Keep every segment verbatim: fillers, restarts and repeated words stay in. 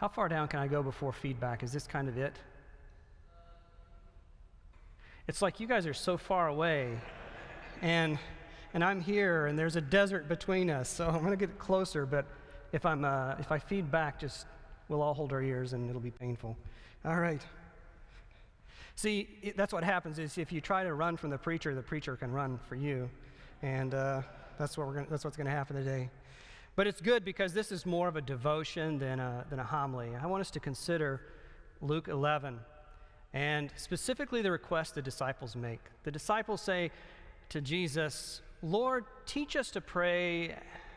How far down can I go before feedback? Is this kind of it? It's like you guys are so far away, and and I'm here, and there's a desert between us, so I'm going to get closer, but if I'm uh, if I feed back, just we'll all hold our ears, and it'll be painful. All right. See, it, that's what happens is if you try to run from the preacher, the preacher can run for you, and uh, that's what we're gonna, that's what's going to happen today. But it's good because this is more of a devotion than a than a homily. I want us to consider Luke eleven, and specifically the request the disciples make. The disciples say to Jesus, "Lord, teach us to pray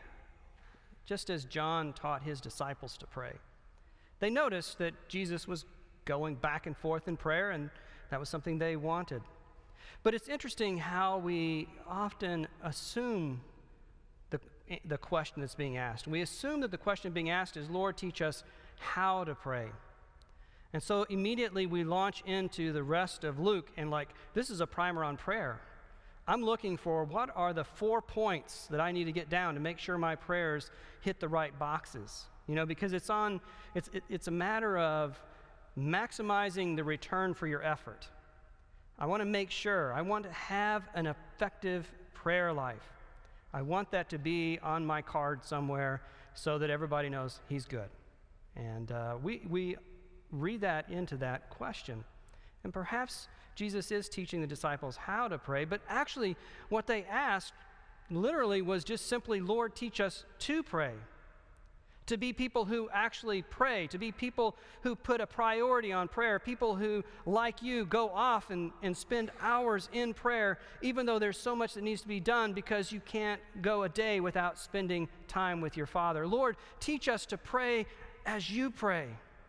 just as John taught his disciples to pray." They noticed that Jesus was going back and forth in prayer, and that was something they wanted. But it's interesting how we often assume the, the question that's being asked. We assume that the question being asked is, "Lord, teach us how to pray." And so immediately we launch into the rest of Luke, and like, this is a primer on prayer. I'm looking for what are the four points that I need to get down to make sure my prayers hit the right boxes. You know, because it's on, it's it, it's a matter of maximizing the return for your effort. I want to make sure, I want to have an effective prayer life. I want that to be on my card somewhere so that everybody knows he's good. And uh, we we read that into that question. And perhaps Jesus is teaching the disciples how to pray, but actually what they asked literally was just simply, "Lord, teach us to pray." To be people who actually pray, to be people who put a priority on prayer, people who, like you, go off and, and spend hours in prayer, even though there's so much that needs to be done because you can't go a day without spending time with your Father. Lord, teach us to pray as you pray.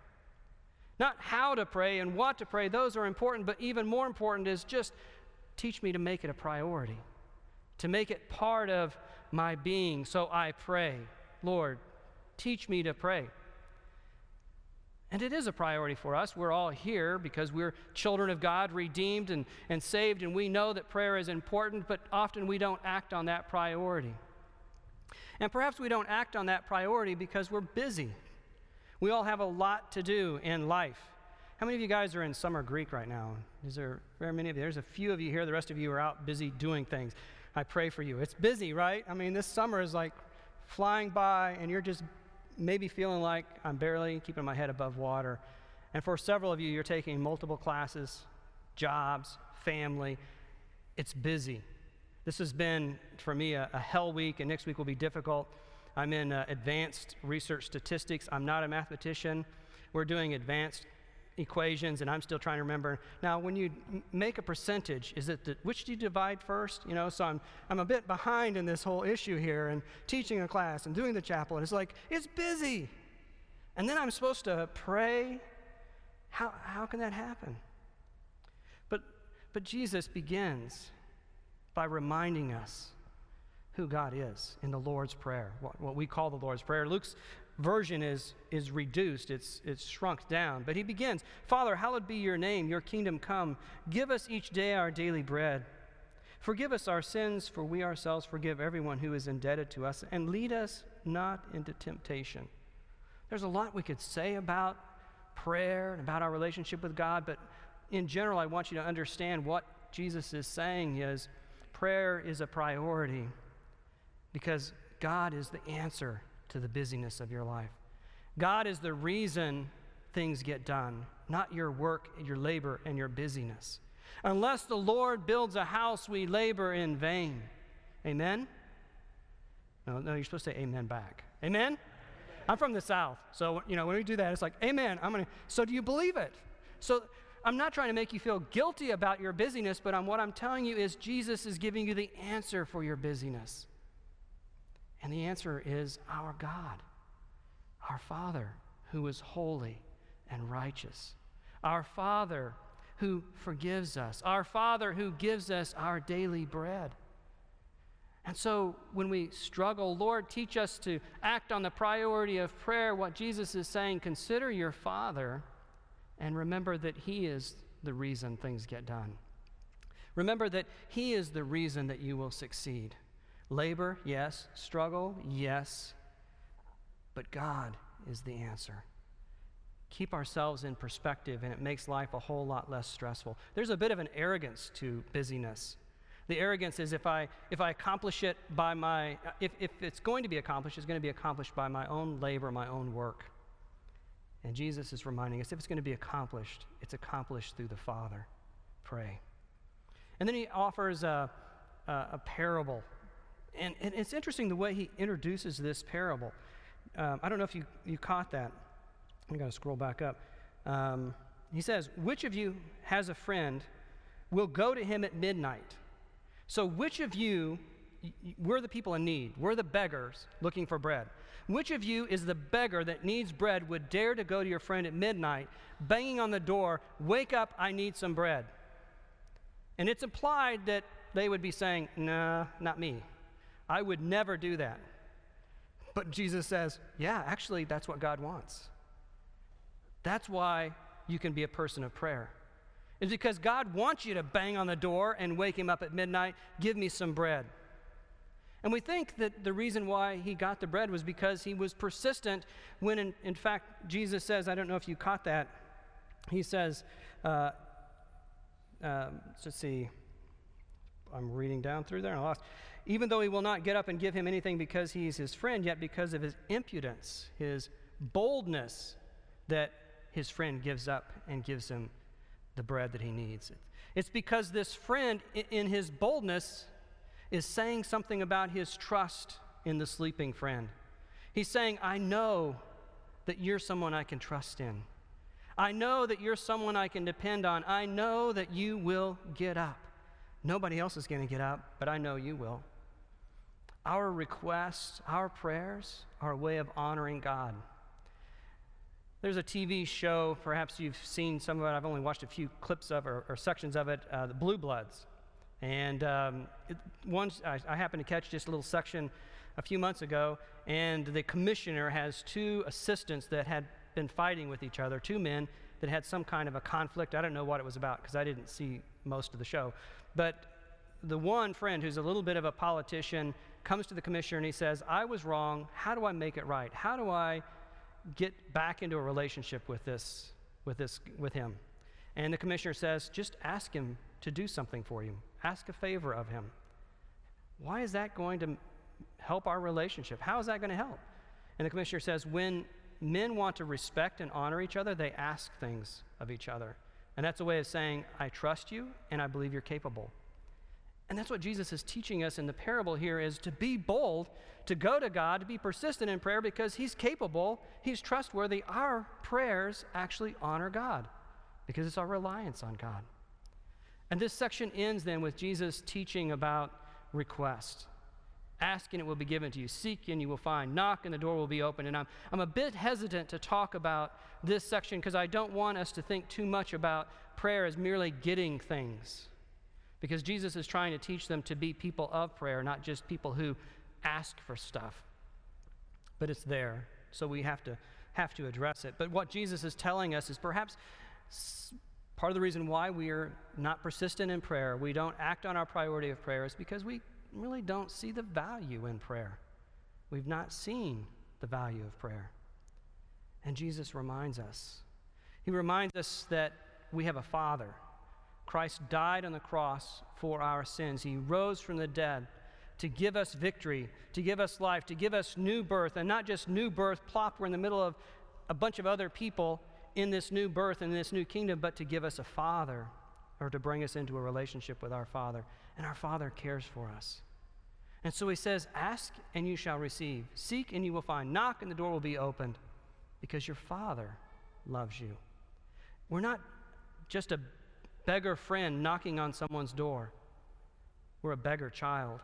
Not how to pray and what to pray, those are important, but even more important is just teach me to make it a priority, to make it part of my being, so I pray. Lord, teach me to pray. And it is a priority for us. We're all here because we're children of God, redeemed and, and saved, and we know that prayer is important, but often we don't act on that priority. And perhaps we don't act on that priority because we're busy. We all have a lot to do in life. How many of you guys are in summer Greek right now? Is there very many of you? There's a few of you here. The rest of you are out busy doing things. I pray for you. It's busy, right? I mean, this summer is like flying by, and you're just maybe feeling like I'm barely keeping my head above water. And for several of you, you're taking multiple classes, jobs, family. It's busy. This has been, for me, a, a hell week, and next week will be difficult. I'm in uh, advanced research statistics. I'm not a mathematician. We're doing advanced equations, and I'm still trying to remember. Now, when you m- make a percentage, is it the, which do you divide first? You know, so I'm I'm a bit behind in this whole issue here, and teaching a class and doing the chapel, and it's like, it's busy. And then I'm supposed to pray. How how can that happen? But but Jesus begins by reminding us who God is in the Lord's Prayer, what, what we call the Lord's Prayer. Luke's version is is reduced, it's it's shrunk down, but he begins, "Father, hallowed be your name, your kingdom come. Give us each day our daily bread. Forgive us our sins, for we ourselves forgive everyone who is indebted to us, and lead us not into temptation." There's a lot we could say about prayer and about our relationship with God, but in general, I want you to understand what Jesus is saying is prayer is a priority because God is the answer to the busyness of your life. God is the reason things get done, not your work, your labor, and your busyness. Unless the Lord builds a house, we labor in vain. Amen? No, no, you're supposed to say amen back. Amen? I'm from the South, so you know when we do that, it's like, amen. I'm gonna. So do you believe it? So I'm not trying to make you feel guilty about your busyness, but I'm, what I'm telling you is Jesus is giving you the answer for your busyness. And the answer is our God, our Father who is holy and righteous, our Father who forgives us, our Father who gives us our daily bread. And so when we struggle, Lord, teach us to act on the priority of prayer. What Jesus is saying, consider your Father and remember that He is the reason things get done. Remember that He is the reason that you will succeed. Labor, yes. Struggle, yes. But God is the answer. keep ourselves in perspective, and it makes life a whole lot less stressful. There's a bit of an arrogance to busyness. The arrogance is if I if I accomplish it by my, if, if it's going to be accomplished, it's going to be accomplished by my own labor, my own work. And Jesus is reminding us if it's going to be accomplished, it's accomplished through the Father. Pray. And then he offers a, a, a parable. And, and it's interesting the way he introduces this parable. Um, I don't know if you, you caught that. I'm going to scroll back up. Um, he says, which of you has a friend will go to him at midnight? So which of you, we're the people in need. We're the beggars looking for bread. Which of you is the beggar that needs bread would dare to go to your friend at midnight, banging on the door, wake up, I need some bread? And it's implied that they would be saying, nah, not me. I would never do that. But Jesus says, yeah, actually, that's what God wants. That's why you can be a person of prayer. It's because God wants you to bang on the door and wake him up at midnight, give me some bread. And we think that the reason why he got the bread was because he was persistent when, in, in fact, Jesus says, I don't know if you caught that, he says, uh, um, let's see, I'm reading down through there and I lost. Even though he will not get up and give him anything because he's his friend, yet because of his impudence, his boldness, that his friend gives up and gives him the bread that he needs. It's because this friend, in his boldness, is saying something about his trust in the sleeping friend. He's saying, I know that you're someone I can trust in. I know that you're someone I can depend on. I know that you will get up. Nobody else is going to get up, but I know you will. Our requests, our prayers are a way of honoring God. There's a T V show, perhaps you've seen some of it, I've only watched a few clips of it, or, or sections of it, uh, the Blue Bloods. And um, it, once I, I happened to catch just a little section a few months ago, and the commissioner has two assistants that had been fighting with each other, two men that had some kind of a conflict. I don't know what it was about because I didn't see most of the show. But the one friend who's a little bit of a politician comes to the commissioner and he says, I was wrong, how do I make it right? How do I get back into a relationship with this, with this, with him? And the commissioner says, just ask him to do something for you. Ask a favor of him. Why is that going to help our relationship? How is that going to help? And the commissioner says, when men want to respect and honor each other, they ask things of each other. And that's a way of saying, I trust you and I believe you're capable. And that's what Jesus is teaching us in the parable here, is to be bold, to go to God, to be persistent in prayer because he's capable, he's trustworthy. Our prayers actually honor God because it's our reliance on God. And this section ends then with Jesus teaching about request. Ask and it will be given to you. Seek and you will find. Knock and the door will be opened. And I'm, I'm a bit hesitant to talk about this section because I don't want us to think too much about prayer as merely getting things. Because Jesus is trying to teach them to be people of prayer, not just people who ask for stuff. But it's there, so we have to have to address it. But what Jesus is telling us is perhaps part of the reason why we are not persistent in prayer, we don't act on our priority of prayer, is because we really don't see the value in prayer. We've not seen the value of prayer. And Jesus reminds us. He reminds us that we have a Father. Christ died on the cross for our sins. He rose from the dead to give us victory, to give us life, to give us new birth, and not just new birth, plop, we're in the middle of a bunch of other people in this new birth, in this new kingdom, but to give us a Father, or to bring us into a relationship with our Father. And our Father cares for us. And so he says, ask and you shall receive. Seek and you will find. Knock and the door will be opened, because your Father loves you. We're not just a beggar friend knocking on someone's door. We're a beggar child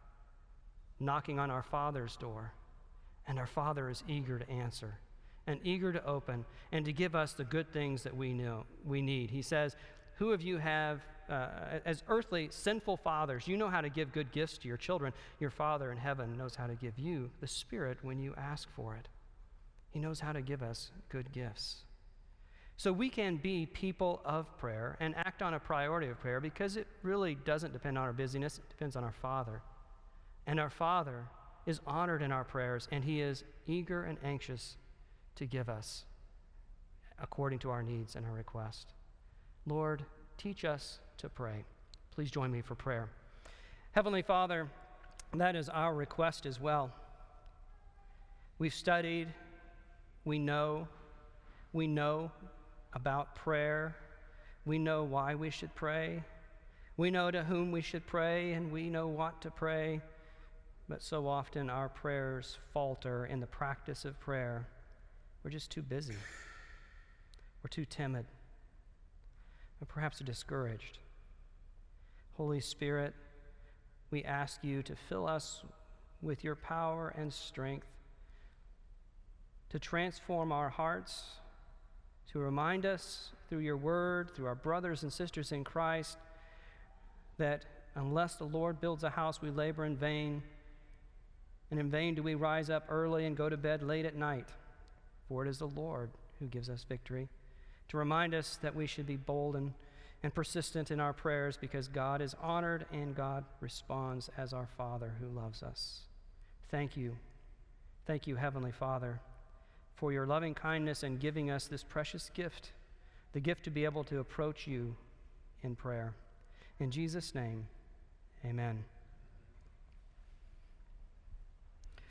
knocking on our Father's door, and our Father is eager to answer and eager to open and to give us the good things that we know we need. He says, who of you have, uh, as earthly sinful fathers, you know how to give good gifts to your children. Your Father in heaven knows how to give you the Spirit when you ask for it. He knows how to give us good gifts. So we can be people of prayer and act on a priority of prayer because it really doesn't depend on our busyness. It depends on our Father. And our Father is honored in our prayers, and he is eager and anxious to give us. according to our needs and our request. Lord, teach us to pray. Please join me for prayer. Heavenly Father, that is our request as well. We've studied, we know, we know about prayer. We know why we should pray. We know to whom we should pray, and we know what to pray. But so often our prayers falter in the practice of prayer. We're just too busy. We're too timid. Or perhaps discouraged. Holy Spirit, we ask you to fill us with your power and strength, to transform our hearts, to remind us through your word, through our brothers and sisters in Christ, that unless the Lord builds a house, we labor in vain, and in vain do we rise up early and go to bed late at night, for it is the Lord who gives us victory. To remind us that we should be bold and, and persistent in our prayers, because God is honored and God responds as our Father who loves us. Thank you. Thank you, Heavenly Father, for your loving kindness in giving us this precious gift, the gift to be able to approach you in prayer. In Jesus' name, amen.